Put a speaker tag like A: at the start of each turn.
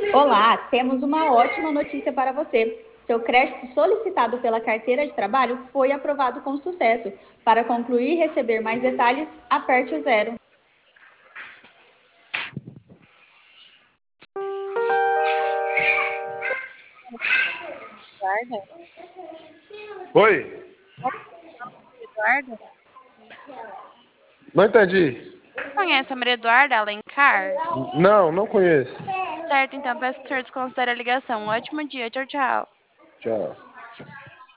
A: Olá, temos uma ótima notícia para você. Seu crédito solicitado pela carteira de trabalho foi aprovado com sucesso. Para concluir e receber mais detalhes, aperte o zero.
B: Eduarda?
C: Oi,
B: Eduarda?
C: não entendi.
B: Conhece a Maria Eduarda Alencar?
C: Não, não conheço.
B: Certo, então peço que o senhor desconsidere a ligação. Um ótimo dia. Tchau, tchau.
C: Tchau.